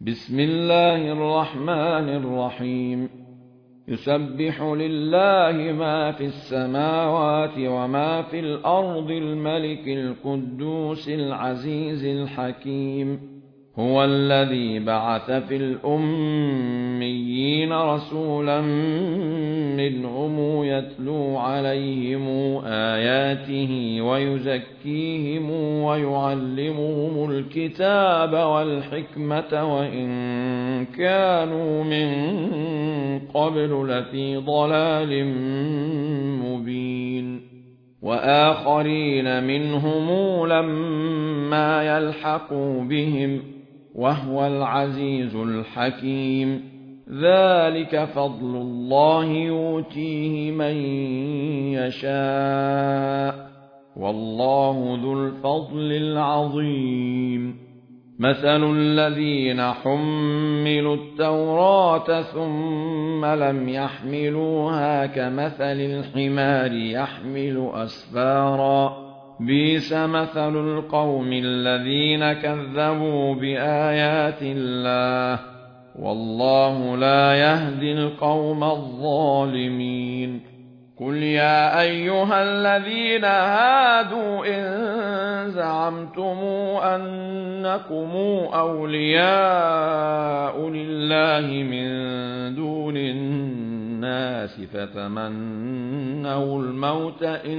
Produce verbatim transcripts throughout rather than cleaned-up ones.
بسم الله الرحمن الرحيم يسبح لله ما في السماوات وما في الأرض الملك القدوس العزيز الحكيم هو الذي بعث في الأميين رسولا منهم يتلو عليهم آياته ويزكيهم ويعلمهم الكتاب والحكمة وإن كانوا من قبل لفي ضلال مبين وآخرين منهم لما يلحقوا بهم وهو العزيز الحكيم ذلك فضل الله يؤتيه من يشاء والله ذو الفضل العظيم مثل الذين حملوا التوراة ثم لم يحملوها كمثل الحمار يحمل أسفارا بئس مثل القوم الذين كذبوا بآيات الله والله لا يهدي القوم الظالمين قل يا أيها الذين هادوا إن زعمتم أنكم أولياء لله من دون الناس فتمنوا الموت إن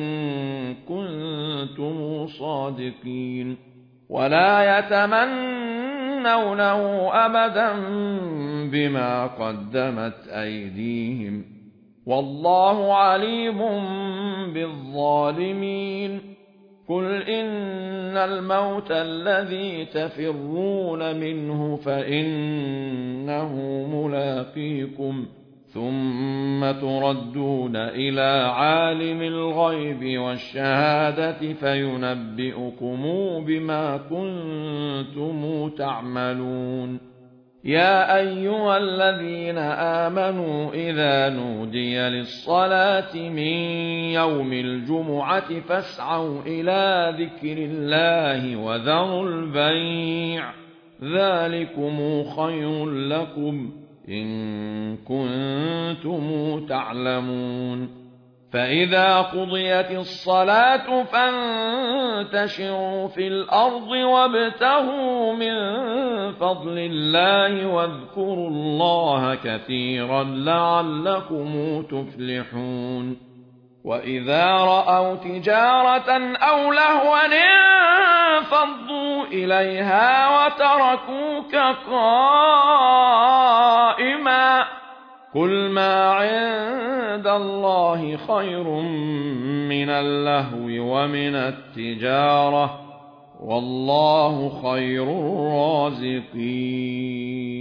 كنتم صادقين ولا يتمنونه أبدا بما قدمت أيديهم والله عليم بالظالمين قل إن الموت الذي تفرون منه فإنه ملاقيكم ثم تردون إلى عالم الغيب والشهادة فينبئكم بما كنتم تعملون يا أيها الذين آمنوا إذا نودي للصلاة من يوم الجمعة فاسعوا إلى ذكر الله وذروا البيع ذلكم خير لكم إن كنتم تعلمون فإذا قضيت الصلاة فانتشروا في الأرض وابتغوا من فضل الله واذكروا الله كثيرا لعلكم تفلحون وإذا رأوا تجارة أو لهوا انفضوا إليها وتركوك قائما قل ما عند الله خير من اللهو ومن التجارة والله خير الرازقين